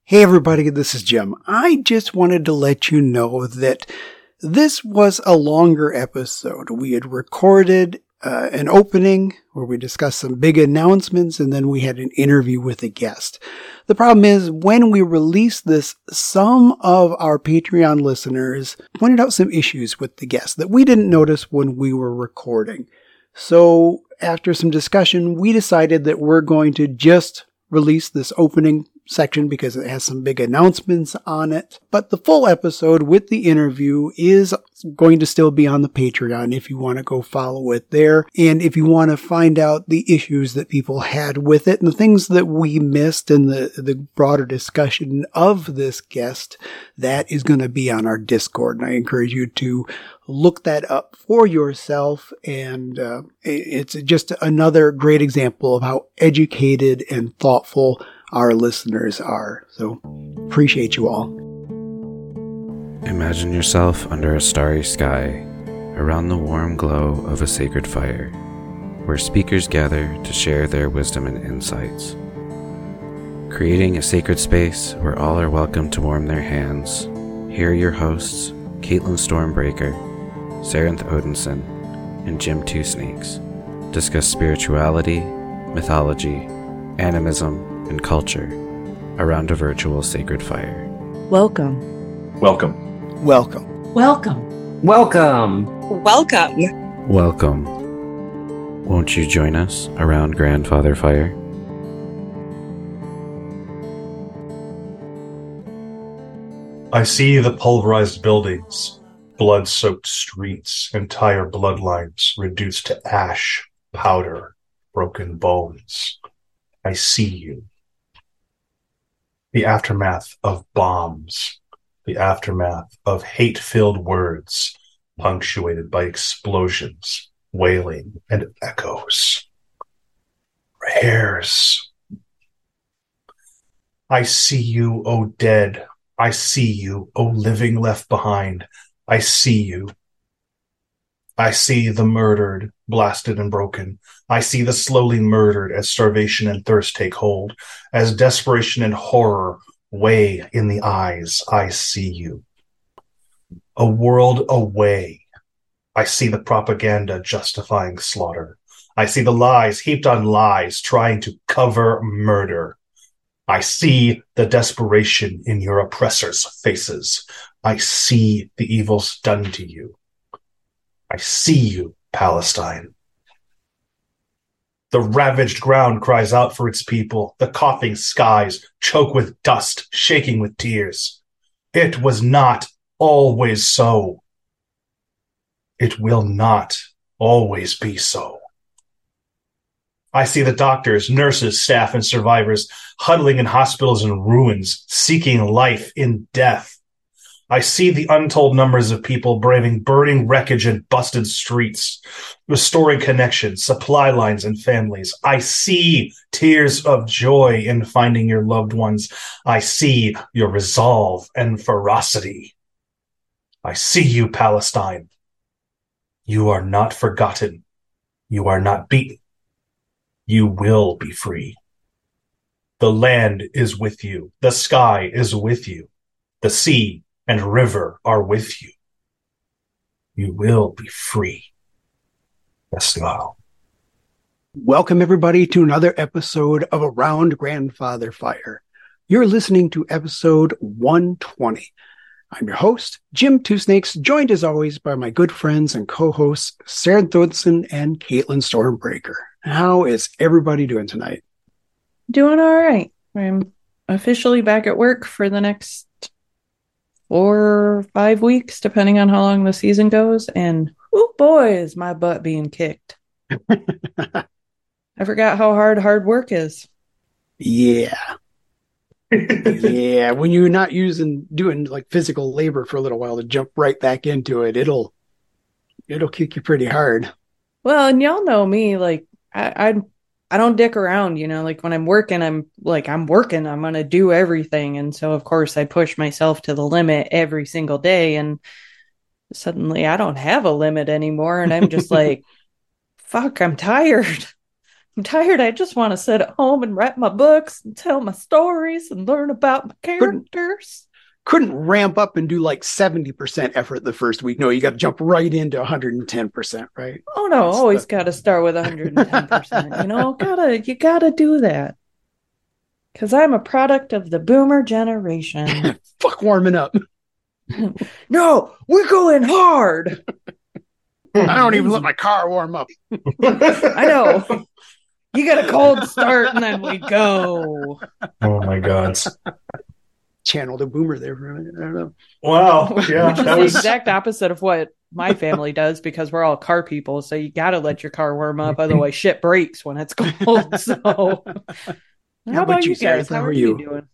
Hey everybody, this is Jim. I just wanted to let you know that this was a longer episode. We had recorded an opening where we discussed some big announcements, and then we had an interview with a guest. The problem is, when we released this, some of our Patreon listeners pointed out some issues with the guest that we didn't notice when we were recording. So after some discussion, we decided that we're going to just release this opening section because it has some big announcements on it. But the full episode with the interview is going to still be on the Patreon if you want to go follow it there. And if you want to find out the issues that people had with it and the things that we missed in the broader discussion of this guest, that is going to be on our Discord. And I encourage you to look that up for yourself. And it's just another great example of how educated and thoughtful our listeners are. So appreciate you all. Imagine yourself under a starry sky, around the warm glow of a sacred fire, where speakers gather to share their wisdom and insights. Creating a sacred space where all are welcome to warm their hands, here are your hosts, Caitlin Stormbreaker, Sarenth Odinson, and Jim Two Snakes, discuss spirituality, mythology, animism, and culture around a virtual sacred fire. Welcome. Welcome. Welcome. Welcome. Welcome. Welcome. Welcome. Won't you join us around Grandfather Fire? I see the pulverized buildings, blood-soaked streets, entire bloodlines reduced to ash, powder, broken bones. I see you. The aftermath of bombs, the aftermath of hate-filled words, punctuated by explosions, wailing, and echoes. Prayers. I see you, O dead. I see you, O living left behind. I see you. I see the murdered, blasted and broken. I see the slowly murdered as starvation and thirst take hold, as desperation and horror weigh in the eyes. I see you. A world away. I see the propaganda justifying slaughter. I see the lies heaped on lies trying to cover murder. I see the desperation in your oppressors' faces. I see the evils done to you. I see you, Palestine. The ravaged ground cries out for its people. The coughing skies choke with dust, shaking with tears. It was not always so. It will not always be so. I see the doctors, nurses, staff, and survivors huddling in hospitals and ruins, seeking life in death. I see the untold numbers of people braving burning wreckage and busted streets, restoring connections, supply lines, and families. I see tears of joy in finding your loved ones. I see your resolve and ferocity. I see you, Palestine. You are not forgotten. You are not beaten. You will be free. The land is with you. The sky is with you. The sea and river are with you. You will be free. Best of all. Welcome everybody to another episode of Around Grandfather Fire. You're listening to episode 120. I'm your host, Jim Two Snakes, joined as always by my good friends and co-hosts, Sarenth Odinson and Caitlin Stormbreaker. How is everybody doing tonight? Doing all right. I'm officially back at work for the next 4 or 5 weeks, depending on how long the season goes. And oh boy, is my butt being kicked. I forgot how hard work is. Yeah. Yeah, when you're not doing like physical labor for a little while to jump right back into it, it'll kick you pretty hard. Well, and y'all know me, like I don't dick around, like when I'm working, I'm working, I'm going to do everything. And so of course I push myself to the limit every single day, and suddenly I don't have a limit anymore. And I'm just like, fuck, I'm tired. I'm tired. I just want to sit at home and write my books and tell my stories and learn about my characters. Couldn't ramp up and do like 70% effort the first week. No, you got to jump right into 110%, right? Oh no, always got to start with 110%. You gotta do that. Because I'm a product of the boomer generation. Fuck warming up. No, we're going hard. I don't even let my car warm up. I know. You get a cold start and then we go. Oh my God. Channeled a boomer there for a minute. I don't know. Wow. Yeah. Which is the exact opposite of what my family does, because we're all car people. So you got to let your car warm up. Otherwise shit breaks when it's cold. So how about you guys? How are you doing?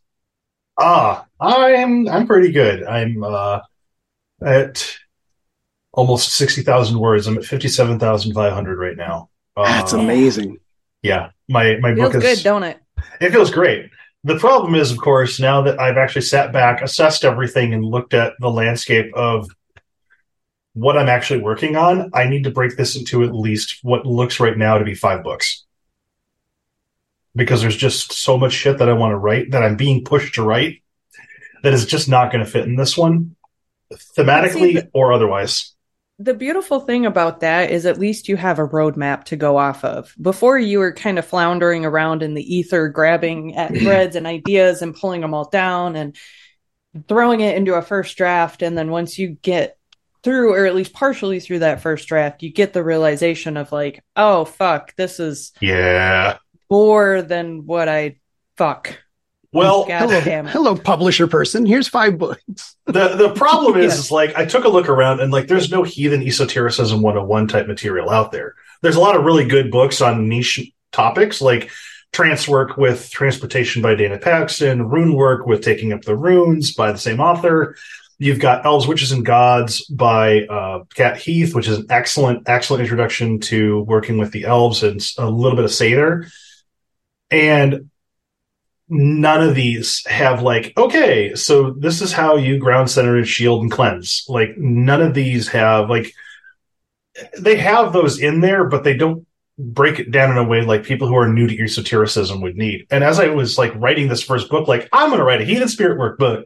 I'm pretty good. I'm at almost 60,000 words. I'm at 57,500 right now. That's amazing. Yeah. My book is good, don't it? It feels great. The problem is, of course, now that I've actually sat back, assessed everything, and looked at the landscape of what I'm actually working on, I need to break this into at least what looks right now to be 5 books. Because there's just so much shit that I want to write, that I'm being pushed to write, that is just not going to fit in this one, thematically or otherwise. The beautiful thing about that is at least you have a roadmap to go off of. Before, you were kind of floundering around in the ether, grabbing at threads and ideas and pulling them all down and throwing it into a first draft. And then once you get through, or at least partially through that first draft, you get the realization of like, oh, fuck, this is more than what I fuck. Well, hello, publisher person. Here's 5 books. The problem is like, I took a look around and like, there's no heathen esotericism 101 type material out there. There's a lot of really good books on niche topics, like trance work with Transportation by Dana Paxton, rune work with Taking Up the Runes by the same author. You've got Elves, Witches, and Gods by Kat Heath, which is an excellent introduction to working with the elves and a little bit of Seder. And none of these have like, okay, so this is how you ground, center, and shield and cleanse. Like, none of these have like, they have those in there, but they don't break it down in a way like people who are new to esotericism would need. And as I was like writing this first book, like, I'm going to write a heathen spirit work book.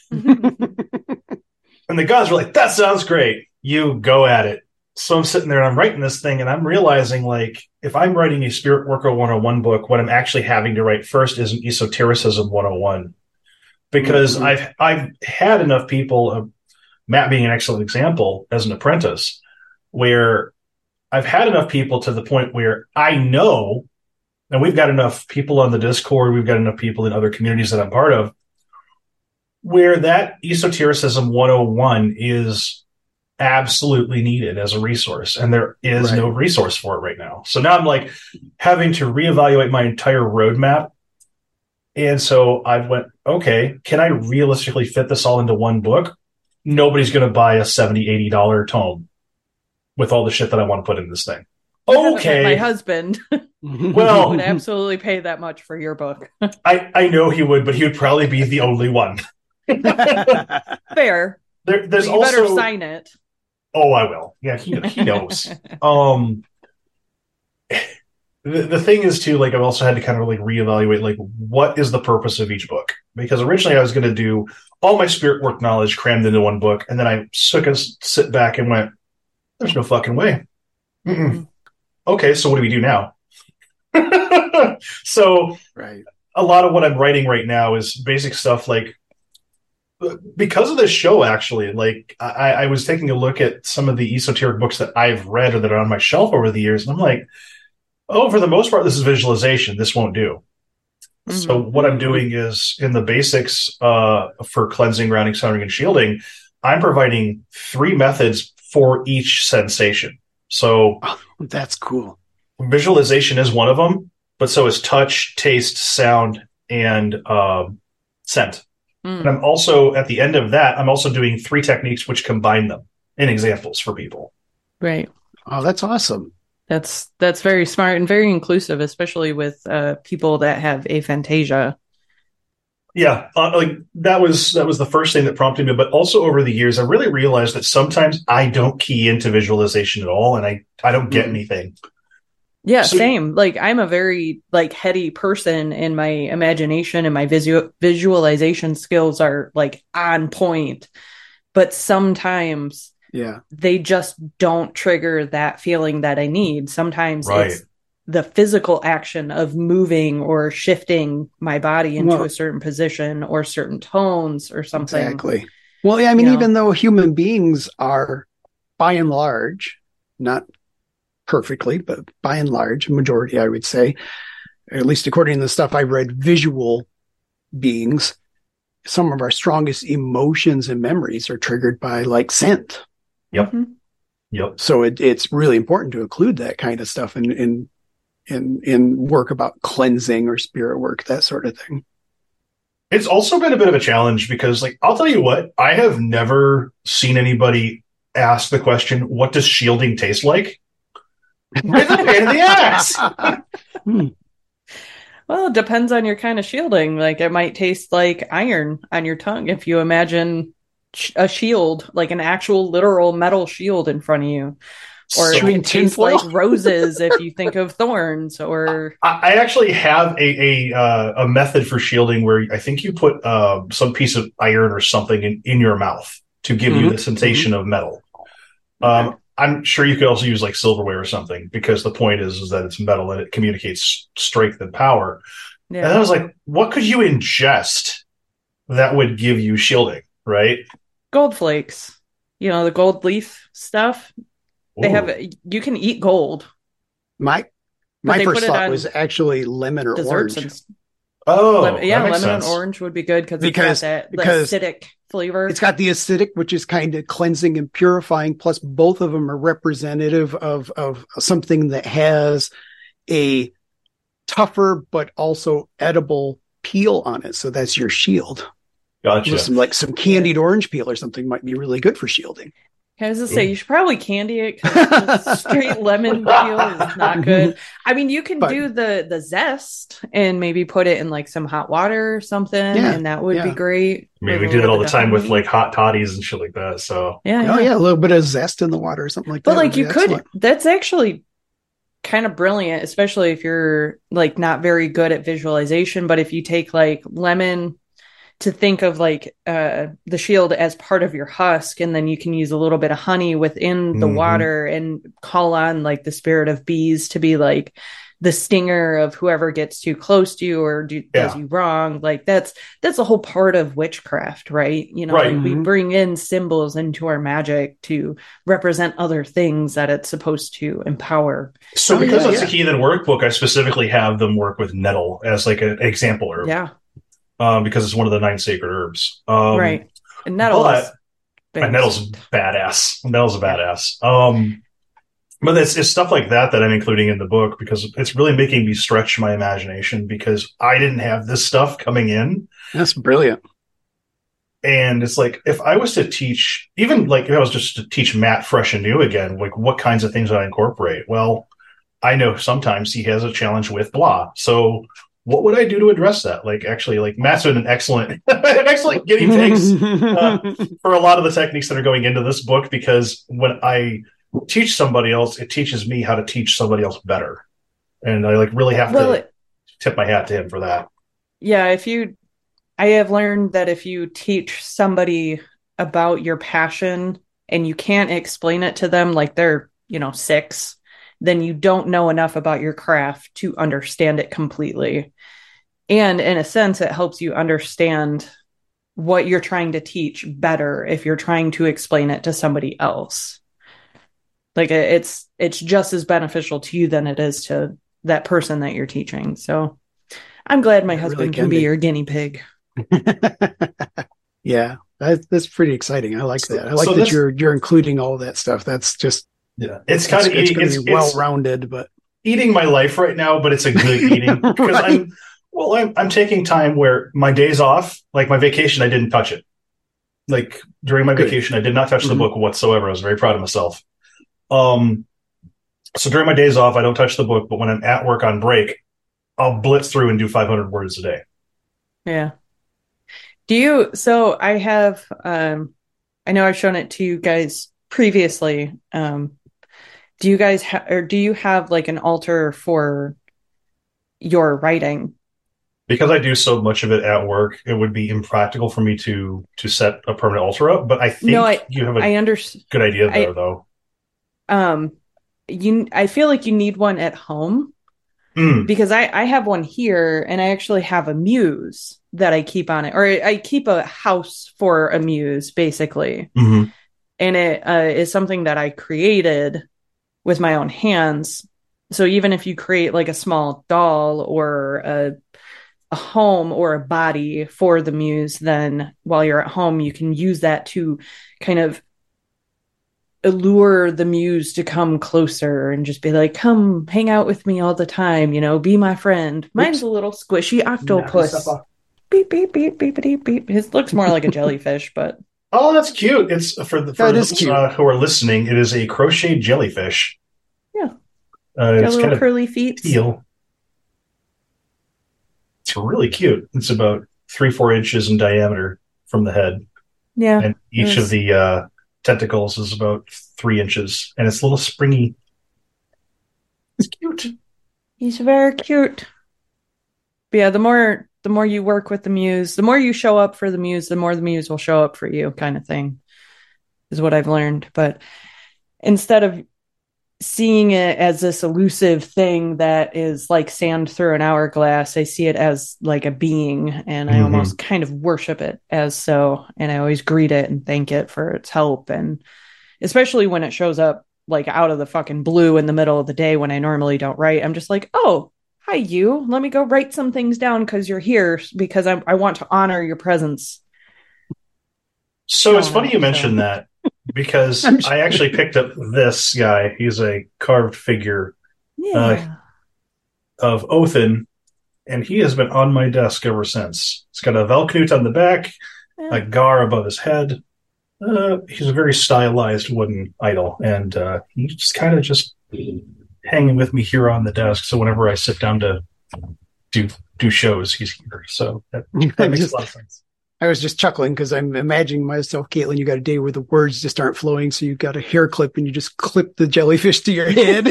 And the gods were like, that sounds great. You go at it. So I'm sitting there and I'm writing this thing and I'm realizing, like, if I'm writing a Spirit Worker 101 book, what I'm actually having to write first is an Esotericism 101. Because I've had enough people, Matt being an excellent example as an apprentice, where I've had enough people to the point where I know, and we've got enough people on the Discord, we've got enough people in other communities that I'm part of, where that Esotericism 101 is absolutely needed as a resource, and there is no resource for it right now. So now I'm like having to reevaluate my entire roadmap. And so I went, okay, can I realistically fit this all into one book? Nobody's going to buy a $70, $80 tome with all the shit that I want to put in this thing. Okay. My husband would absolutely pay that much for your book. I know he would, but he would probably be the only one. Fair. There's you also better sign it. Oh, I will. Yeah, he knows. The thing is too, like, I've also had to kind of like reevaluate, like, what is the purpose of each book? Because originally I was going to do all my spirit work knowledge crammed into one book, and then I sit back and went, "There's no fucking way." Okay, so what do we do now? So, a lot of what I'm writing right now is basic stuff, like, because of this show, actually, like, I was taking a look at some of the esoteric books that I've read or that are on my shelf over the years, and I'm like, oh, for the most part, this is visualization. This won't do. So what I'm doing is, in the basics for cleansing, grounding, centering, and shielding, I'm providing 3 methods for each sensation. So that's cool. Visualization is one of them, but so is touch, taste, sound, and scent. And I'm also, at the end of that, I'm also doing 3 techniques which combine them in examples for people. Right. Oh, that's awesome. That's very smart and very inclusive, especially with people that have aphantasia. Yeah, like that was the first thing that prompted me. But also over the years, I really realized that sometimes I don't key into visualization at all, and I don't get anything. Yeah, So- same. Like I'm a very like heady person, and my imagination and my visualization skills are like on point. But sometimes Yeah. they just don't trigger that feeling that I need. Sometimes Right. it's the physical action of moving or shifting my body into Well- a certain position or certain tones or something. Exactly. Well, yeah, I mean, You know. even though human beings are, by and large, not perfectly, but by and large, majority, I would say, at least according to the stuff I read, visual beings, some of our strongest emotions and memories are triggered by like scent. Yep. Mhm. Yep. So it's really important to include that kind of stuff in work about cleansing or spirit work, that sort of thing. It's also been a bit of a challenge because, like, I'll tell you what, I have never seen anybody ask the question, what does shielding taste like? It's a pain in the ass. Well, it depends on your kind of shielding. Like it might taste like iron on your tongue if you imagine a shield, like an actual literal metal shield in front of you. Or it Chewing can taste tinfoil? like roses if you think of thorns. Or I actually have a method for shielding where I think you put some piece of iron or something in your mouth to give you the sensation of metal. I'm sure you could also use like silverware or something because the point is that it's metal and it communicates strength and power. yeah. And I was like, what could you ingest that would give you shielding, right? Gold flakes, the gold leaf stuff. They Ooh. have, you can eat gold. My But they first put it thought on was actually lemon or desserts orange. Oh, lemon, yeah, that makes lemon sense. and orange would be good because Because- it's got that because acidic flavor. It's got the acidic, which is kind of cleansing and purifying. Plus, both of them are representative of something that has a tougher but also edible peel on it. So that's your shield. Gotcha. With some candied orange peel or something might be really good for shielding. I was gonna say you should probably candy it because straight lemon peel is not good. I mean, you can But- do the zest and maybe put it in like some hot water or something, Yeah, and that would yeah. be great. I mean, with we a do that little all the bit of time with honey. like hot toddies and shit like that. So yeah, Oh yeah, a little bit of zest in the water or something like But that. like would you be could, excellent. that's actually kind of brilliant, especially if you're like not very good at visualization. But if you take like lemon to think of like the shield as part of your husk, and then you can use a little bit of honey within the Mhm. water and call on like the spirit of bees to be like the stinger of whoever gets too close to you or does you wrong. Like that's a whole part of witchcraft, right? Right. Like we Mhm. bring in symbols into our magic to represent other things that it's supposed to empower. So Oh, because yeah, it's yeah. a heathen workbook, I specifically have them work with nettle as like an example herb. Yeah, Because it's one of the 9 sacred herbs. right. And nettle is But nettle's badass. Nettle's a badass. But it's stuff like that I'm including in the book because it's really making me stretch my imagination because I didn't have this stuff coming in. That's brilliant. And it's like, if I was to teach, even like if I was just to teach Matt fresh and new again, like what kinds of things would I incorporate? Well, I know sometimes he has a challenge with blah. So what would I do to address that? Like, actually, like Matt's been an excellent guinea pigs for a lot of the techniques that are going into this book because when I teach somebody else, it teaches me how to teach somebody else better. And I like really have to tip my hat to him for that. Yeah, I have learned that if you teach somebody about your passion and you can't explain it to them like they're, 6, then you don't know enough about your craft to understand it completely. And in a sense, it helps you understand what you're trying to teach better if you're trying to explain it to somebody else. Like it's just as beneficial to you than it is to that person that you're teaching. So I'm glad my husband really can be your guinea pig. Yeah, that's pretty exciting. I like that. I like So that you're including all that stuff. That's just it's kind of it's eating. going to It's be well rounded, but eating my life right now. But it's a good eating because Right. I'm taking time where my days off, like my vacation, I didn't touch it. Like during my Good. vacation, I did not touch the Mhm. book whatsoever. I was very proud of myself. So during my days off, I don't touch the book, but when I'm at work on break, I'll blitz through and do 500 words a day. Yeah. So I have, I know I've shown it to you guys previously. do you guys or do you have like an altar for your writing? Because I do so much of it at work, it would be impractical for me to set a permanent altar up. But I think you have a good idea there, though. I feel like you need one at home because I have one here, and I actually have a muse that I keep on it, or I keep a house for a muse, basically. Mm-hmm. And it is something that I created with my own hands. So even if you create like a small doll or a home or a body for the muse, then while you're at home, you can use that to kind of allure the muse to come closer and just be like, come hang out with me all the time, be my friend. Mine's a little squishy octopus. Beep, beep, beep, beep, beep, beep. His looks more like a jellyfish, but oh, that's cute. It's for those who are listening, it is a crocheted jellyfish. Yeah. It's little kind curly feet. Teal. It's really cute. It's about 3-4 inches in diameter from the head. Yeah. And each of the tentacles is about 3 inches, and it's a little springy. It's cute. He's very cute. But yeah, the more you work with the muse, the more you show up for the muse, the more the muse will show up for you, kind of thing, is what I've learned. But instead of seeing it as this elusive thing that is like sand through an hourglass, I see it as like a being, and I almost kind of worship it as so, and I always greet it and thank it for its help. And especially when it shows up like out of the fucking blue in the middle of the day when I normally don't write, I'm just like, oh, hi, you. Let me go write some things down because you're here, because I want to honor your presence. So it's funny you mentioned that, because I actually picked up this guy. He's a carved figure of Othin, and he has been on my desk ever since. It's got a Velknut on the back, a Gar above his head. He's a very stylized wooden idol, and he's just kind of just hanging with me here on the desk. So whenever I sit down to do shows, he's here. So that makes a lot of sense. I was just chuckling because I'm imagining myself, Caitlin, you got a day where the words just aren't flowing, so you've got a hair clip and you just clip the jellyfish to your head.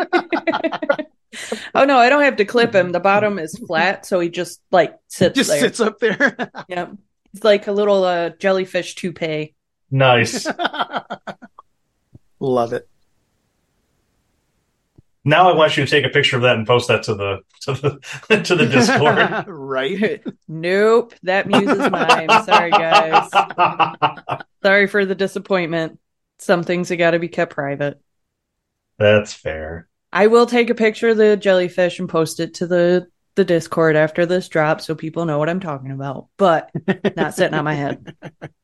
Oh, no, I don't have to clip him. The bottom is flat, so he just like sits up there. Yep. It's like a little jellyfish toupee. Nice. Love it. Now I want you to take a picture of that and post that to the Discord. Right? Nope, that muse is mine. Sorry, guys. Sorry for the disappointment. Some things have got to be kept private. That's fair. I will take a picture of the jellyfish and post it to the Discord after this drops so people know what I'm talking about, but not sitting on my head.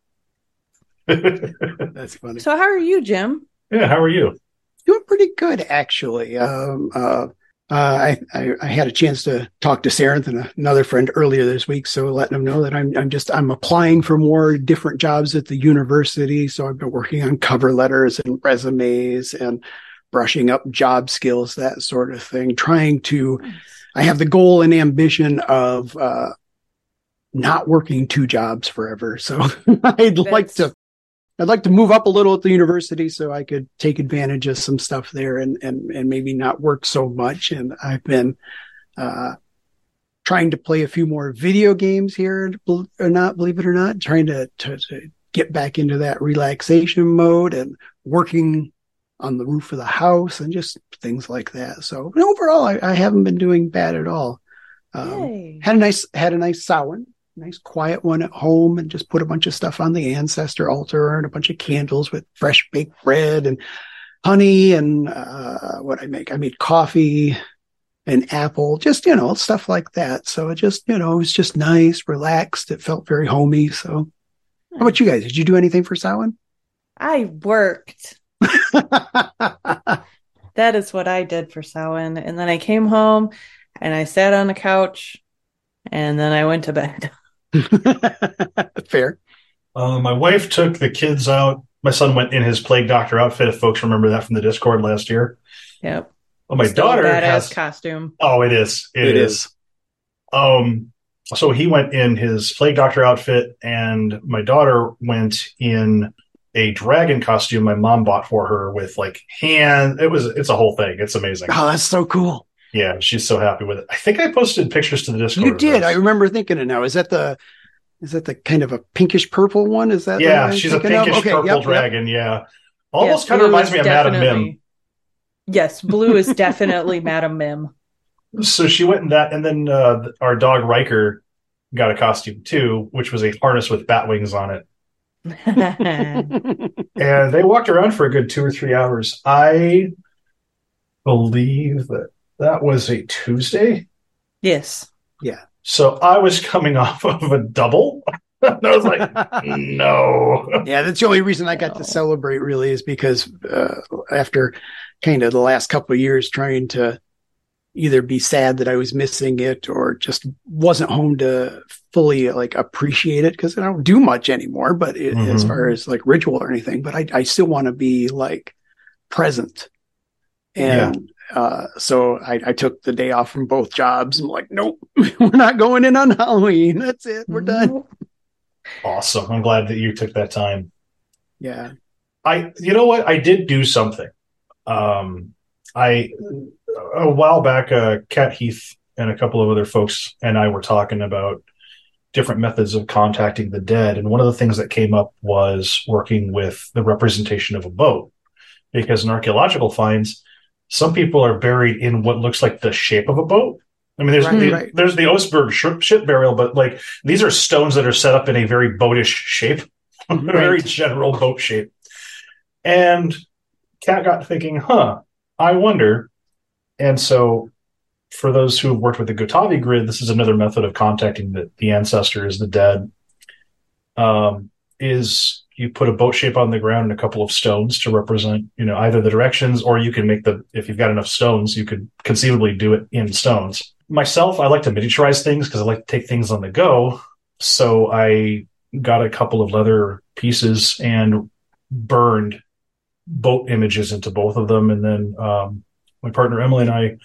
That's funny. So how are you, Jim? Yeah, how are you? Doing pretty good, actually. I had a chance to talk to Sarenth and another friend earlier this week, so letting them know that I'm applying for more different jobs at the university. So I've been working on cover letters and resumes and brushing up job skills, that sort of thing. I have the goal and ambition of not working 2 jobs forever. So I'd like to move up a little at the university so I could take advantage of some stuff there and maybe not work so much. And I've been trying to play a few more video games here, believe it or not, trying to get back into that relaxation mode and working on the roof of the house and just things like that. So overall, I haven't been doing bad at all. Had a nice Samhain. Nice quiet one at home, and just put a bunch of stuff on the ancestor altar and a bunch of candles with fresh baked bread and honey and what I made coffee and apple, just, stuff like that. So it was just nice, relaxed. It felt very homey. So how about you guys? Did you do anything for Samhain? I worked. That is what I did for Samhain. And then I came home and I sat on the couch and then I went to bed. Fair. My wife took the kids out. My son went in his Plague Doctor outfit, if folks remember that from the Discord last year. Yep. Well, my daughter has costume. Oh, it is. It is. So he went in his Plague Doctor outfit, and my daughter went in a dragon costume my mom bought for her with like hand. It's a whole thing. It's amazing. Oh, that's so cool. Yeah, she's so happy with it. I think I posted pictures to the Discord. You did. I remember thinking it now. Is that the kind of a pinkish purple one? Is that? Yeah, she's a pinkish purple dragon. Yeah. Almost kind of reminds me of Madam Mim. Yes, blue is definitely Madam Mim. So she went in that, and then our dog Riker got a costume too, which was a harness with bat wings on it. And they walked around for a good 2 or 3 hours. I believe that was a Tuesday. Yes. Yeah. So I was coming off of a double. I was like, no. Yeah, that's the only reason I got to celebrate really is because after kind of the last couple of years trying to either be sad that I was missing it or just wasn't home to fully like appreciate it because I don't do much anymore, but as far as like ritual or anything, but I still want to be like present. And so I took the day off from both jobs. I'm like, nope, we're not going in on Halloween. That's it. We're done. Awesome. I'm glad that you took that time. Yeah. You know what? I did do something. A while back, Kat Heath and a couple of other folks and I were talking about different methods of contacting the dead. And one of the things that came up was working with the representation of a boat. Because in archaeological finds, some people are buried in what looks like the shape of a boat. I mean, there's the Oseberg ship burial, but like these are stones that are set up in a very boatish shape, a very general boat shape. And Kat got thinking, I wonder. And so for those who have worked with the Gotavi grid, this is another method of contacting the ancestors, the dead, is you put a boat shape on the ground and a couple of stones to represent, either the directions, or you can make if you've got enough stones, you could conceivably do it in stones. Myself, I like to miniaturize things because I like to take things on the go. So I got a couple of leather pieces and burned boat images into both of them. And then my partner Emily and I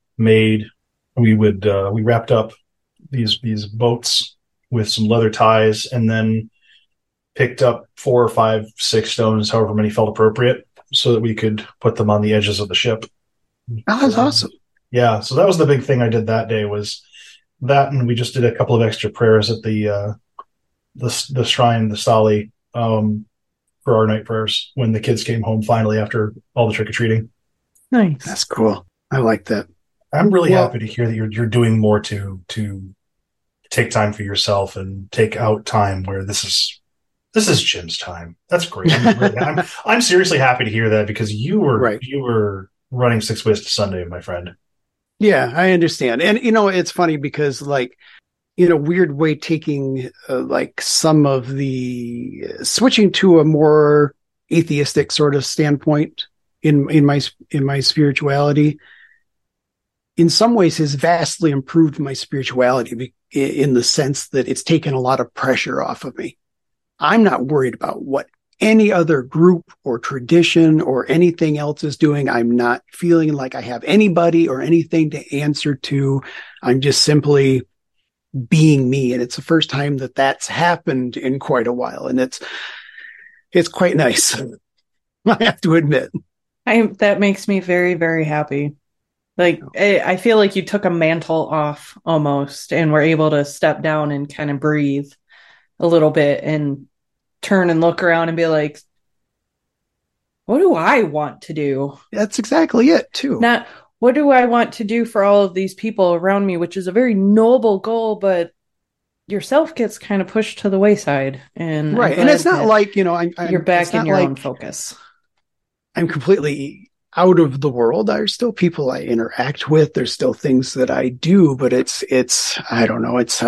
we wrapped up these boats with some leather ties and then picked up 4 or 5, 6 stones, however many felt appropriate, so that we could put them on the edges of the ship. Oh, that's awesome. Yeah, so that was the big thing I did that day was that, and we just did a couple of extra prayers at the shrine, the Stali, for our night prayers when the kids came home finally after all the trick-or-treating. Nice. That's cool. I like that. I'm really happy to hear that you're doing more to take time for yourself and take out time where this is Jim's time. That's great. I'm seriously happy to hear that because you were running 6 Ways to Sunday, my friend. Yeah, I understand. And, it's funny because like, in a weird way, taking like some of the switching to a more atheistic sort of standpoint in my spirituality, in some ways has vastly improved my spirituality in the sense that it's taken a lot of pressure off of me. I'm not worried about what any other group or tradition or anything else is doing. I'm not feeling like I have anybody or anything to answer to. I'm just simply being me. And it's the first time that that's happened in quite a while. And it's quite nice. I have to admit. That makes me very, very happy. Like, I feel like you took a mantle off almost and were able to step down and kind of breathe a little bit and turn and look around and be like, what do I want to do? That's exactly it too. Not what do I want to do for all of these people around me, which is a very noble goal, but yourself gets kind of pushed to the wayside. And right. And it's not like, you're back in your own focus. I'm completely out of the world. There's still people I interact with. There's still things that I do, but it's I don't know. It's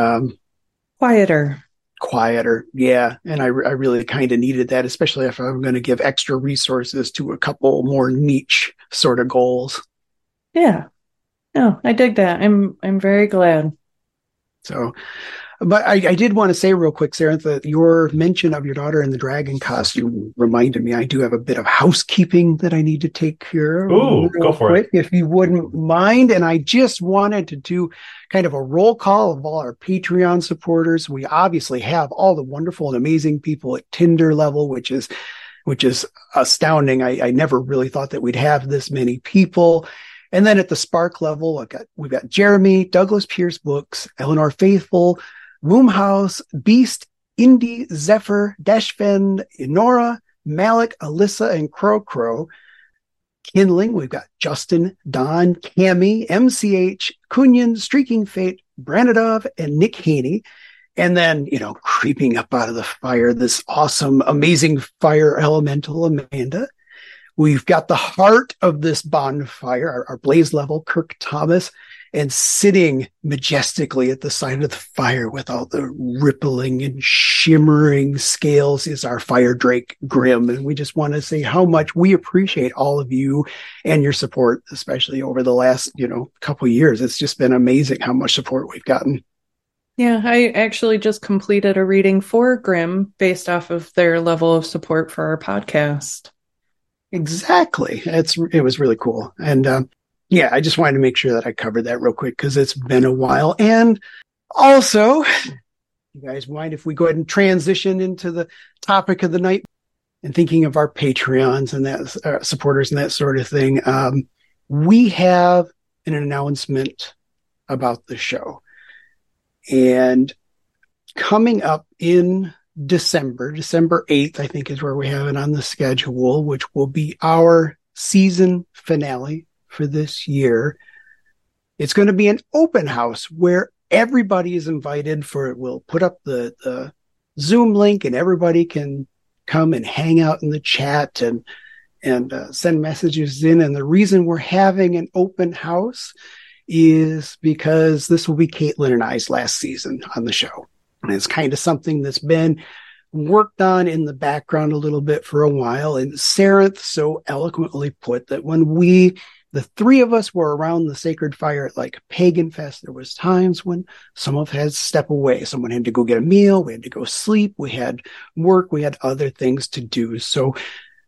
quieter. Yeah. And I really kind of needed that, especially if I'm going to give extra resources to a couple more niche sort of goals. Yeah. No, I dig that. I'm very glad. So, but I did want to say real quick, Sarah, that your mention of your daughter in the dragon costume reminded me I do have a bit of housekeeping that I need to take care of. Ooh, go for it. If you wouldn't mind. And I just wanted to do kind of a roll call of all our Patreon supporters. We obviously have all the wonderful and amazing people at Tinder level, which is which is astounding. I never really thought that we'd have this many people. And then at the Spark level, we've got Jeremy, Douglas Pierce Books, Eleanor Faithful, Woomhouse, Beast, Indy, Zephyr, Dashven, Inora, Malik, Alyssa, and Crow. Kindling, we've got Justin, Don, Cami, MCH, Kunyan, Streaking Fate, Branadov, and Nick Haney. And then, creeping up out of the fire, this awesome, amazing fire elemental, Amanda. We've got the heart of this bonfire, our blaze level, Kirk Thomas, and sitting majestically at the side of the fire with all the rippling and shimmering scales is our fire drake, Grim. And we just want to say how much we appreciate all of you and your support, especially over the last, couple of years. It's just been amazing how much support we've gotten. Yeah, I actually just completed a reading for Grim based off of their level of support for our podcast. Exactly. It was really cool. And I just wanted to make sure that I covered that real quick because it's been a while. And also, you guys mind if we go ahead and transition into the topic of the night and thinking of our Patreons and that supporters and that sort of thing. We have an announcement about the show. And coming up in December 8th, I think is where we have it on the schedule, which will be our season finale for this year. It's going to be an open house where everybody is invited we'll put up the Zoom link and everybody can come and hang out in the chat and send messages in. And the reason we're having an open house is because this will be Caitlin and I's last season on the show. And it's kind of something that's been worked on in the background a little bit for a while. And Sarenth so eloquently put that when the three of us were around the Sacred Fire at like Pagan Fest, there was times when some of us had to step away. Someone had to go get a meal. We had to go sleep. We had work. We had other things to do. So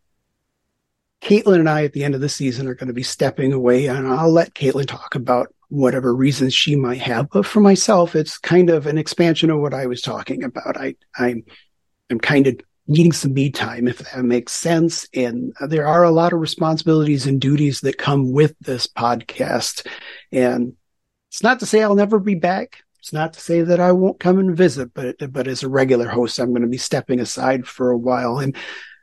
Caitlin and I at the end of the season are going to be stepping away, and I'll let Caitlin talk about whatever reasons she might have. But for myself, it's kind of an expansion of what I was talking about. I'm kind of needing some me time, if that makes sense. And there are a lot of responsibilities and duties that come with this podcast. And it's not to say I'll never be back. It's not to say that I won't come and visit, but as a regular host, I'm going to be stepping aside for a while. And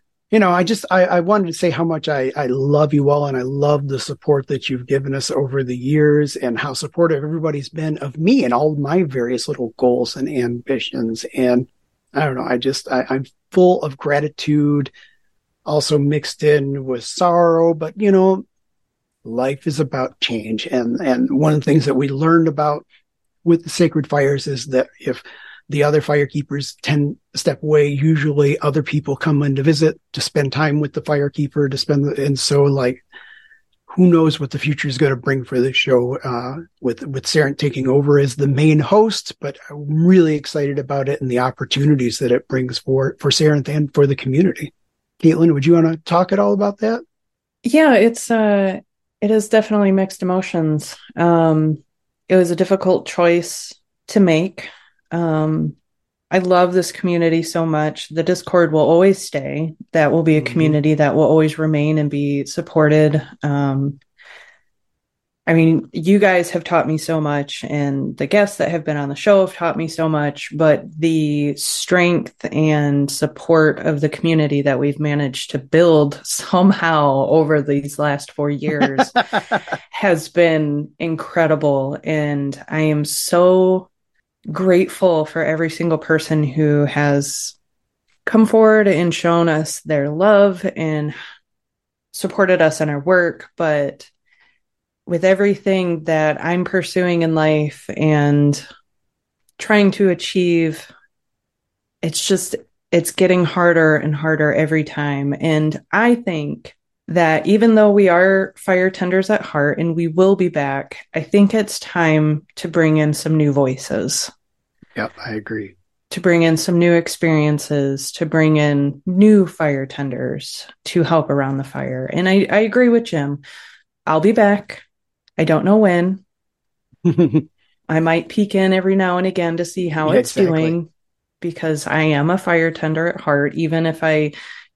I wanted to say how much I love you all, and I love the support that you've given us over the years and how supportive everybody's been of me and all of my various little goals and ambitions. And I don't know, I'm full of gratitude, also mixed in with sorrow, but life is about change. And one of the things that we learned about with the Sacred Fires is that if the other firekeepers tend to step away, usually other people come in to visit, to spend time with the firekeeper, and so who knows what the future is going to bring for this show, with Sarenth taking over as the main host, but I'm really excited about it and the opportunities that it brings for Sarenth and for the community. Caitlin, would you want to talk at all about that? Yeah, it is definitely mixed emotions. It was a difficult choice to make. I love this community so much. The Discord will always stay. That will be a community that will always remain and be supported. You guys have taught me so much, and the guests that have been on the show have taught me so much, but the strength and support of the community that we've managed to build somehow over these last 4 years has been incredible. And I am so grateful for every single person who has come forward and shown us their love and supported us in our work. But with everything that I'm pursuing in life and trying to achieve, it's getting harder and harder every time. And I think that even though we are fire tenders at heart and we will be back, I think it's time to bring in some new voices. Yep, I agree. To bring in some new experiences, to bring in new fire tenders to help around the fire. And I agree with Jim. I'll be back. I don't know when. I might peek in every now and again to see how it's doing, because I am a fire tender at heart, even if I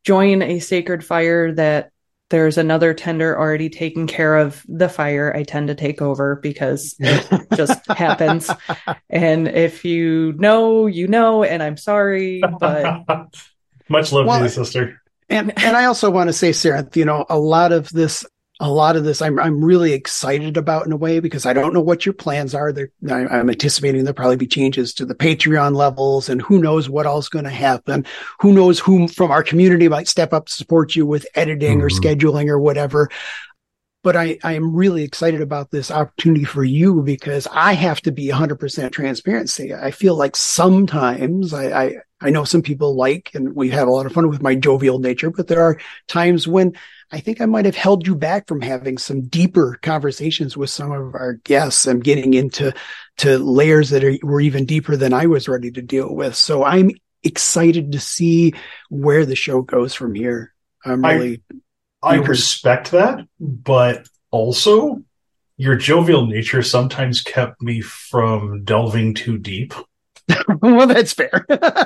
join a sacred fire that there's another tender already taking care of the fire, I tend to take over because it just happens. And if you know, and I'm sorry, but much love to you, sister. And I also want to say, Sarah, a lot of this I'm really excited about in a way, because I don't know what your plans are. I'm anticipating there'll probably be changes to the Patreon levels, and who knows what all's going to happen. Who knows whom from our community might step up to support you with editing or scheduling or whatever. But I am really excited about this opportunity for you, because I have to be 100% transparency. I feel like sometimes I know some people and we have a lot of fun with my jovial nature, but there are times when I think I might have held you back from having some deeper conversations with some of our guests and getting into layers that were even deeper than I was ready to deal with. So I'm excited to see where the show goes from here. I respect that, but also your jovial nature sometimes kept me from delving too deep. Well, that's fair.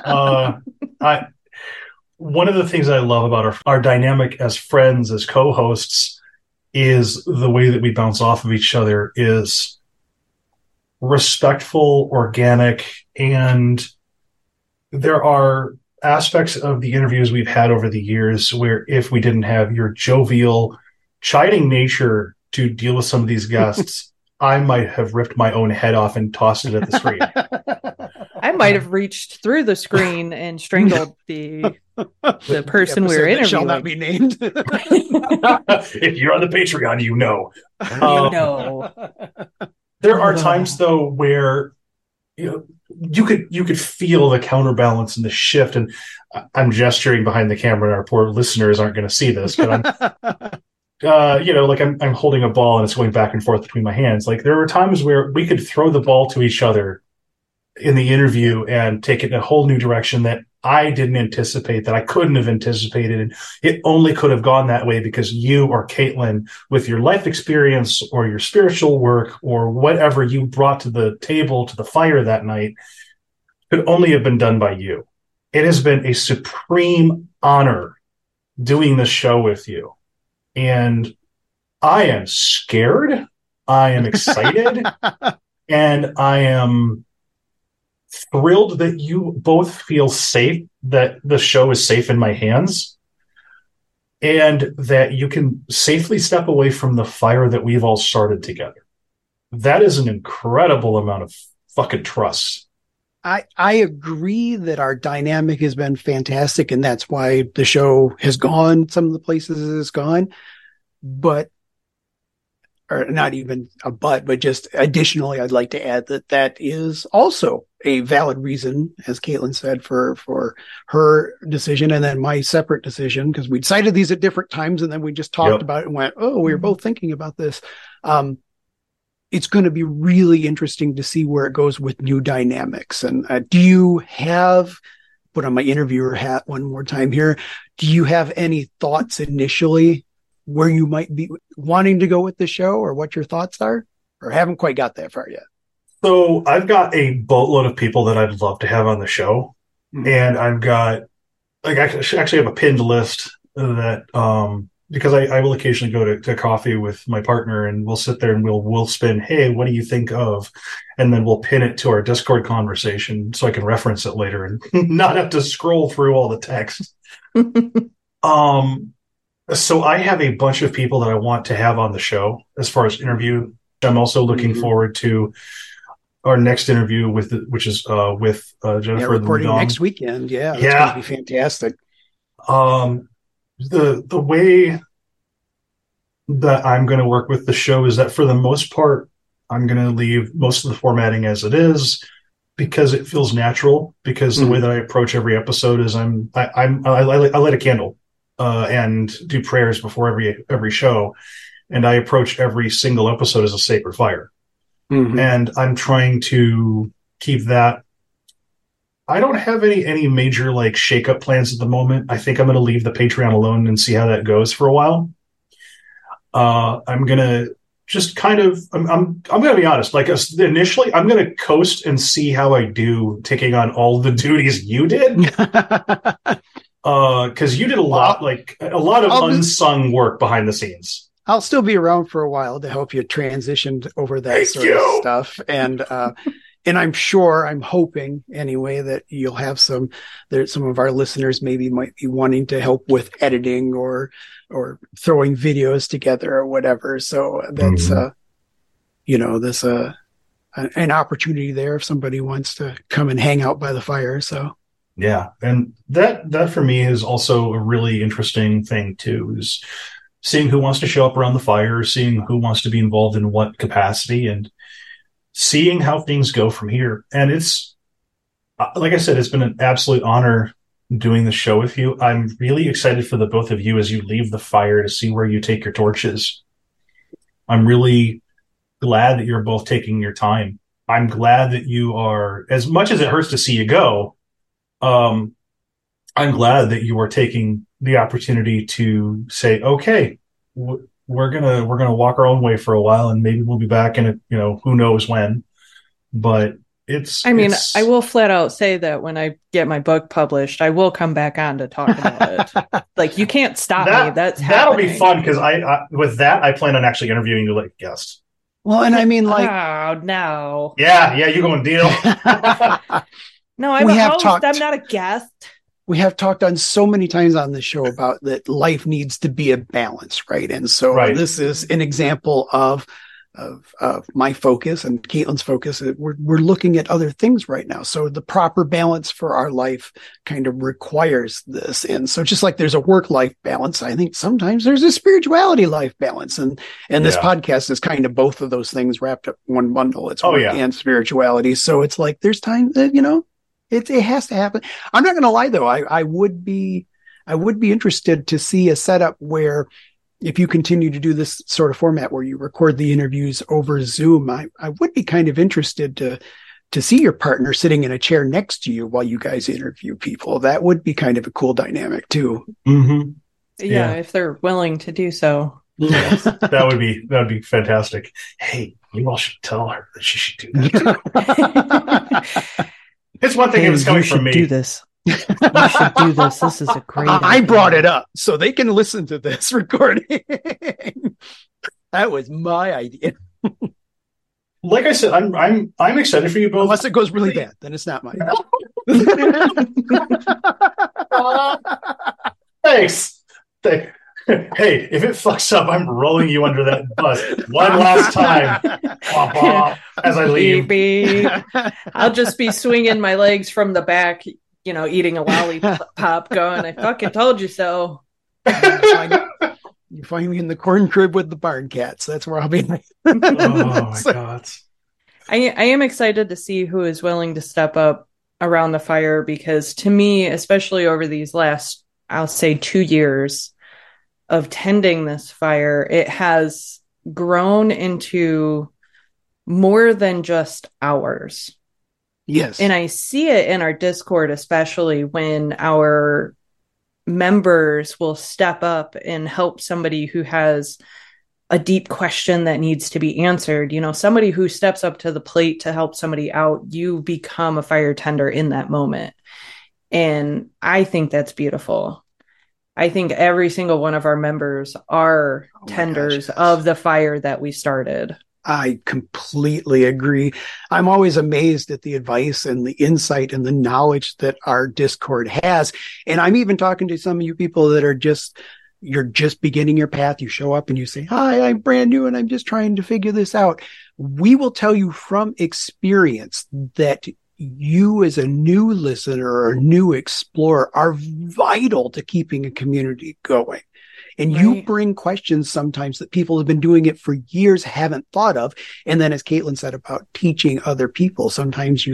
One of the things I love about our dynamic as friends, as co-hosts, is the way that we bounce off of each other is respectful, organic, and there are aspects of the interviews we've had over the years where if we didn't have your jovial, chiding nature to deal with some of these guests, I might have ripped my own head off and tossed it at the screen. I might have reached through the screen and strangled the person we were interviewing. Shall not be named. If you're on the Patreon, you know. There are times though where you could feel the counterbalance and the shift. And I'm gesturing behind the camera, and our poor listeners aren't going to see this, but I'm holding a ball and it's going back and forth between my hands. Like there were times where we could throw the ball to each other in the interview and take it in a whole new direction that I didn't anticipate, that I couldn't have anticipated. And it only could have gone that way because you or Caitlin, with your life experience or your spiritual work or whatever you brought to the table, to the fire that night, could only have been done by you. It has been a supreme honor doing this show with you. And I am scared. I am excited. And I am thrilled that you both feel safe, that the show is safe in my hands, and that you can safely step away from the fire that we've all started together. That is an incredible amount of fucking trust. I agree that our dynamic has been fantastic, and that's why the show has gone some of the places it has gone. But or not even a but just additionally, I'd like to add that is also a valid reason, as Caitlin said, for her decision, and then my separate decision, because we decided these at different times, and then we just talked about it and went, oh, we were both thinking about this. It's going to be really interesting to see where it goes with new dynamics. And do you have, put on my interviewer hat one more time here, do you have any thoughts initially where you might be wanting to go with the show, or what your thoughts are, or haven't quite got that far yet? So I've got a boatload of people that I'd love to have on the show. Mm-hmm. And I've got, I actually have a pinned list that, because I will occasionally go to coffee with my partner, and we'll sit there and we'll spin, hey, what do you think of? And then we'll pin it to our Discord conversation so I can reference it later and not have to scroll through all the text. So I have a bunch of people that I want to have on the show as far as interview. I'm also looking forward to our next interview with Jennifer. Recording next weekend. Yeah. It's going to be fantastic. The way that I'm going to work with the show is that for the most part, I'm going to leave most of the formatting as it is, because it feels natural, because the way that I approach every episode is I light a candle and do prayers before every show. And I approach every single episode as a sacred fire. Mm-hmm. And I'm trying to keep that. I don't have any major shakeup plans at the moment. I think I'm going to leave the Patreon alone and see how that goes for a while. I'm going to just kind of, I'm going to be honest. Initially, I'm going to coast and see how I do taking on all the duties you did. Because you did a lot of unsung work behind the scenes. I'll still be around for a while to help you transition over that sort of stuff. And I'm sure, I'm hoping anyway, that you'll have some of our listeners maybe might be wanting to help with editing or throwing videos together or whatever. So that's, there's an opportunity there if somebody wants to come and hang out by the fire. So. Yeah. And that for me is also a really interesting thing too, is seeing who wants to show up around the fire, seeing who wants to be involved in what capacity, and seeing how things go from here. And it's, like I said, it's been an absolute honor doing the show with you. I'm really excited for the both of you as you leave the fire to see where you take your torches. I'm really glad that you're both taking your time. I'm glad that you are, as much as it hurts to see you go, I'm glad that you are taking the opportunity to say, okay, we're gonna walk our own way for a while, and maybe we'll be back in who knows when. But I will flat out say that when I get my book published, I will come back on to talk about it. Like, you can't stop me. That'll be fun, because I plan on actually interviewing you like a guest. Well, and I mean, like, oh no, yeah, you going deal? No, I'm a host. I'm not a guest. We have talked on so many times on this show about that life needs to be a balance, right? And so This is an example of my focus and Caitlin's focus. We're looking at other things right now. So the proper balance for our life kind of requires this. And so just like there's a work-life balance, I think sometimes there's a spirituality life balance. And this podcast is kind of both of those things wrapped up in one bundle. It's work and spirituality. So it's like there's time that, it has to happen. I'm not going to lie, though. I would be interested to see a setup where, if you continue to do this sort of format where you record the interviews over Zoom, I would be kind of interested to see your partner sitting in a chair next to you while you guys interview people. That would be kind of a cool dynamic too. Mm-hmm. Yeah, if they're willing to do so. Yes. that would be fantastic. Hey, you all should tell her that she should do that. It's one thing if it's coming from me. Do this. You should do this. This is a great idea. I brought it up so they can listen to this recording. That was my idea. Like I said, I'm excited for you both. Unless it goes really bad, then it's not mine. Thanks. Hey, if it fucks up, I'm rolling you under that bus one last time. As I leave. Beep. I'll just be swinging my legs from the back, eating a lollipop, going, I fucking told you so. You find me in the corn crib with the barn cats. That's where I'll be. Oh, my God. I am excited to see who is willing to step up around the fire, because to me, especially over these last, I'll say 2 years of tending this fire, it has grown into more than just hours. Yes. And I see it in our Discord, especially when our members will step up and help somebody who has a deep question that needs to be answered. Somebody who steps up to the plate to help somebody out, you become a fire tender in that moment. And I think that's beautiful. I think every single one of our members are tenders of the fire that we started. I completely agree. I'm always amazed at the advice and the insight and the knowledge that our Discord has. And I'm even talking to some of you people that are you're just beginning your path. You show up and you say, hi, I'm brand new and I'm just trying to figure this out. We will tell you from experience that you as a new listener or a new explorer are vital to keeping a community going. And you bring questions sometimes that people have been doing it for years, haven't thought of. And then as Caitlin said about teaching other people, sometimes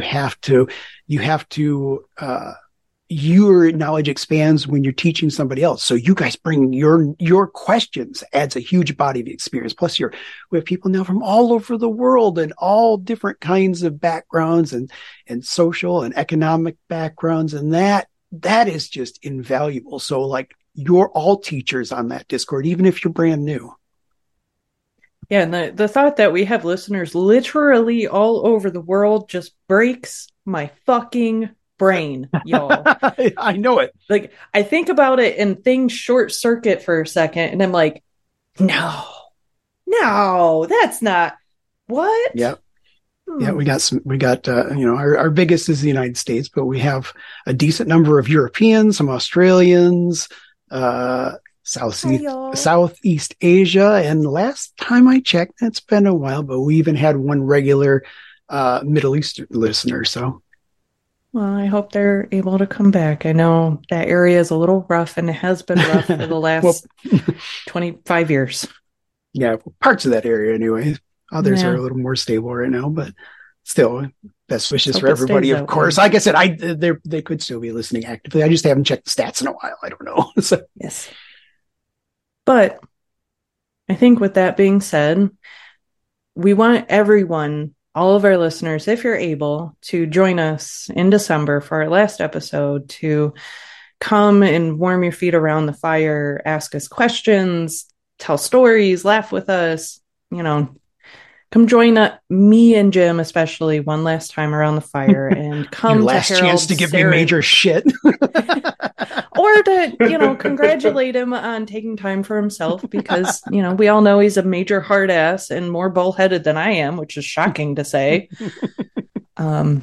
your knowledge expands when you're teaching somebody else. So you guys bring your questions adds a huge body of experience. Plus we have people now from all over the world and all different kinds of backgrounds and social and economic backgrounds. And that is just invaluable. So like, you're all teachers on that Discord, even if you're brand new. Yeah, and the thought that we have listeners literally all over the world just breaks my fucking brain, y'all. I know it. Like, I think about it and things short circuit for a second, and I'm like, no, that's not what. Yeah. Yeah, we got our biggest is the United States, but we have a decent number of Europeans, some Australians, Southeast Asia. And last time I checked, it's been a while, but we even had one regular Middle Eastern listener. So, well, I hope they're able to come back. I know that area is a little rough, and it has been rough for the last 25 years. Yeah, parts of that area anyway. Others are a little more stable right now, but still, best wishes for everybody, of course. Like I said, they could still be listening actively. I just haven't checked the stats in a while. I don't know. So. Yes. But I think with that being said, we want everyone, all of our listeners, if you're able, to join us in December for our last episode, to come and warm your feet around the fire, ask us questions, tell stories, laugh with us, come join me and Jim, especially, one last time around the fire, and come your last chance to give me major shit, or to congratulate him on taking time for himself, because we all know he's a major hard ass and more bullheaded than I am, which is shocking to say. But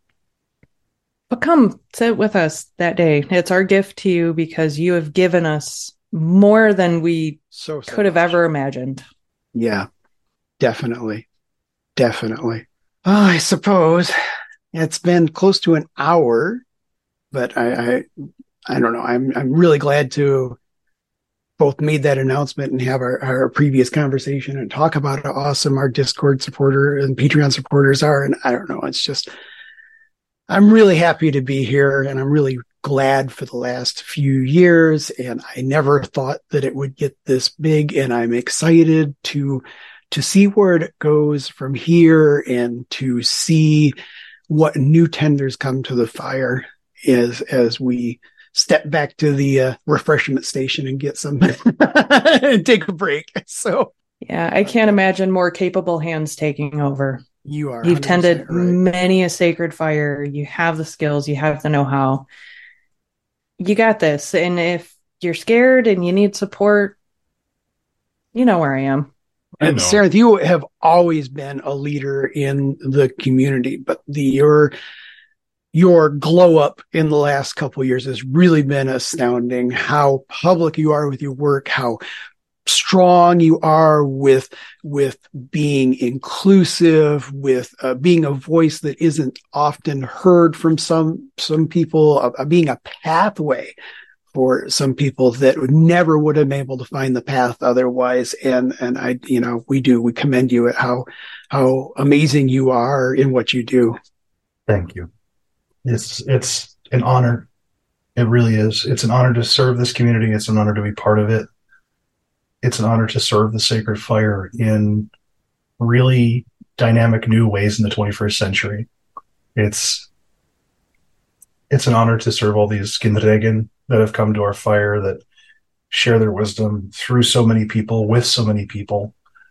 come sit with us that day. It's our gift to you, because you have given us more than we could have ever imagined. Yeah. Definitely. Oh, I suppose it's been close to an hour, but I don't know. I'm really glad to both made that announcement and have our previous conversation and talk about how awesome our Discord supporter and Patreon supporters are. And I don't know. It's just, I'm really happy to be here, and I'm really glad for the last few years. And I never thought that it would get this big, and I'm excited to see where it goes from here, and to see what new tenders come to the fire as we step back to the refreshment station and get some and take a break. So yeah, I can't imagine more capable hands taking over. You've tended right. many a sacred fire. You have the skills, you have the know-how. You got this. And if you're scared and you need support, you know where I am. And Sarah, you have always been a leader in the community, but your glow up in the last couple of years has really been astounding. How public you are with your work, how strong you are with being inclusive, with being a voice that isn't often heard from some people, being a pathway for some people that never would have been able to find the path otherwise. And we commend you at how amazing you are in what you do. Thank you. It's an honor. It really is. It's an honor to serve this community. It's an honor to be part of it. It's an honor to serve the Sacred Fire in really dynamic new ways in the 21st century. It's an honor to serve all these Skindregen that have come to our fire, that share their wisdom through so many people, with so many people.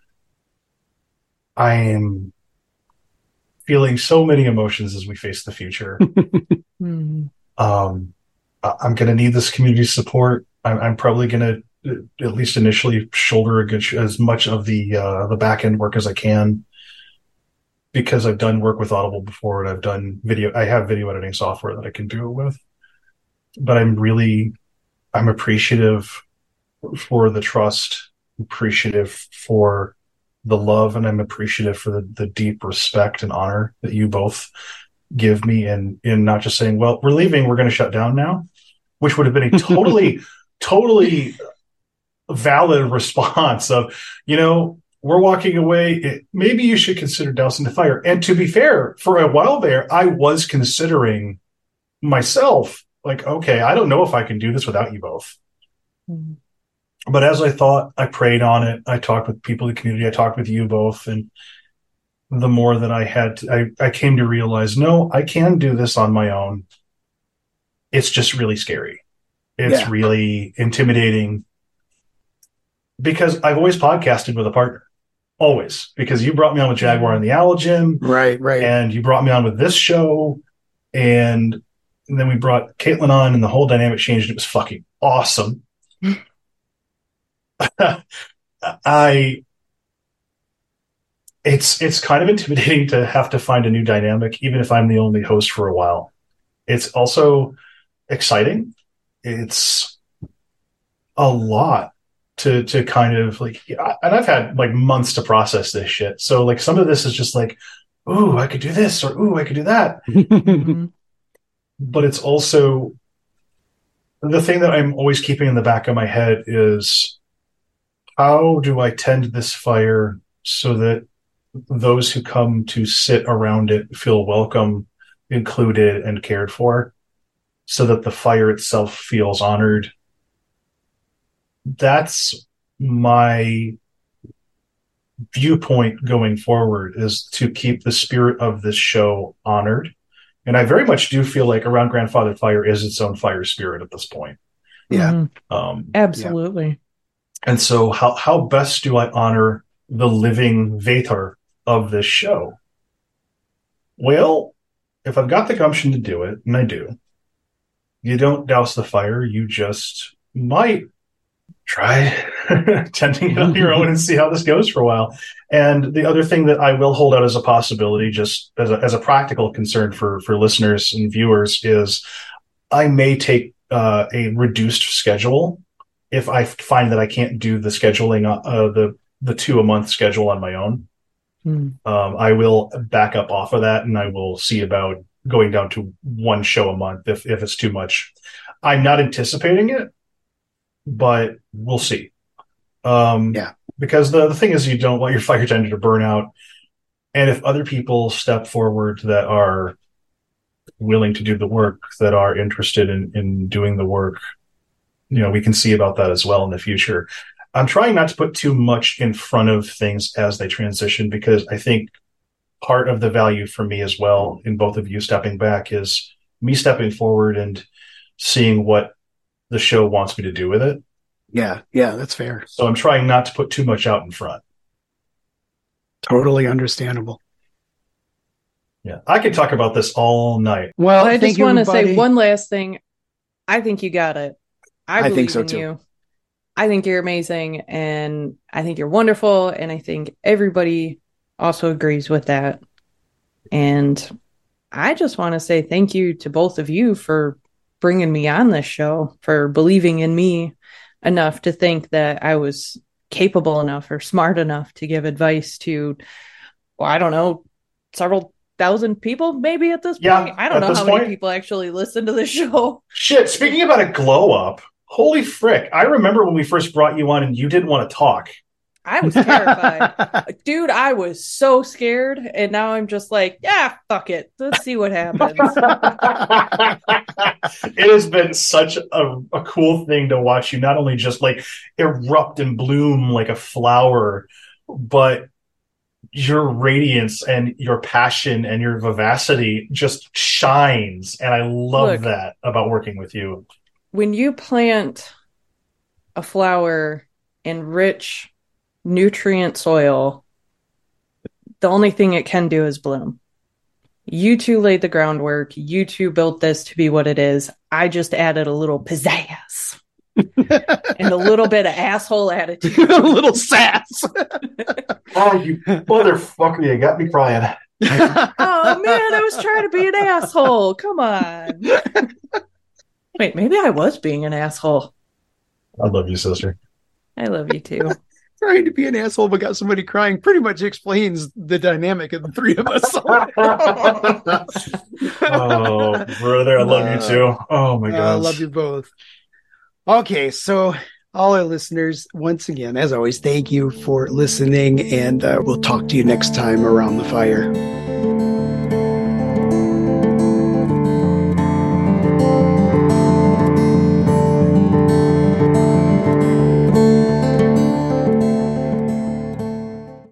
I am feeling so many emotions as we face the future. I'm going to need this community support. I'm probably going to, at least initially, shoulder as much of the back end work as I can, because I've done work with Audible before, and I've done I have video editing software that I can do it with. But I'm appreciative for the trust, appreciative for the love, and I'm appreciative for the deep respect and honor that you both give me, in not just saying, well, we're leaving, we're going to shut down now, which would have been a totally valid response of, we're walking away. Maybe you should consider dousing the fire. And to be fair, for a while there, I was considering myself, like, okay, I don't know if I can do this without you both. Mm-hmm. But as I thought, I prayed on it. I talked with people in the community. I talked with you both. And the more that I came to realize, no, I can do this on my own. It's just really scary. It's really intimidating, because I've always podcasted with a partner. Always. Because you brought me on with Jaguar and the Owl Gym. Right. And you brought me on with this show. And And then we brought Caitlin on, and the whole dynamic changed. It was fucking awesome. It's kind of intimidating to have to find a new dynamic, even if I'm the only host for a while. It's also exciting. It's a lot to kind of like, and I've had like months to process this shit. So like some of this is just like, ooh, I could do this, or ooh, I could do that. But it's also the thing that I'm always keeping in the back of my head is, how do I tend this fire so that those who come to sit around it feel welcome, included, and cared for, so that the fire itself feels honored? That's my viewpoint going forward, is to keep the spirit of this show honored. And I very much do feel like Around Grandfather Fire is its own fire spirit at this point. Yeah. Absolutely. Yeah. And so how best do I honor the living Vator of this show? Well, if I've got the gumption to do it, and I do, you don't douse the fire, you just might try tending it on your own and see how this goes for a while. And the other thing that I will hold out as a possibility, just as a practical concern for listeners and viewers, is I may take a reduced schedule if I find that I can't do the scheduling, the 2 a month schedule on my own. I will back up off of that, and I will see about going down to 1 show a month if it's too much. I'm not anticipating it, but we'll see. Because the thing is, you don't want your fire tender to burn out. And if other people step forward that are willing to do the work, that are interested in doing the work, we can see about that as well in the future. I'm trying not to put too much in front of things as they transition, because I think part of the value for me as well, in both of you stepping back, is me stepping forward and seeing what the show wants me to do with it. Yeah, that's fair. So I'm trying not to put too much out in front. Totally understandable. Yeah, I could talk about this all night. Well, I just want to say one last thing. I think you got it. I believe so in too. you. I think you're amazing, and I think you're wonderful, and I think everybody also agrees with that. And I just want to say thank you to both of you for bringing me on this show, for believing in me enough to think that I was capable enough or smart enough to give advice to, well, I don't know, several thousand people maybe at this point. I don't know how many people actually listen to the show. Shit, speaking about a glow up, holy frick. I remember when we first brought you on and you didn't want to talk. I was terrified. Dude, I was so scared. And now I'm just like, yeah, fuck it. Let's see what happens. It has been such a cool thing to watch you not only just like erupt and bloom like a flower, but your radiance and your passion and your vivacity just shines. And I love that about working with you. When you plant a flower in rich, nutrient soil, the only thing it can do is bloom. You two laid the groundwork. You two built this to be what it is. I just added a little pizzazz and a little bit of asshole attitude. A little sass. Oh, you motherfucker, you got me crying. Oh, man, I was trying to be an asshole. Come on. Wait, maybe I was being an asshole. I love you, sister. I love you too. Trying to be an asshole but got somebody crying pretty much explains the dynamic of the three of us. Oh, brother, I love you too. Oh my God. I love you both. Okay, so all our listeners, once again, as always, thank you for listening, and we'll talk to you next time around the fire.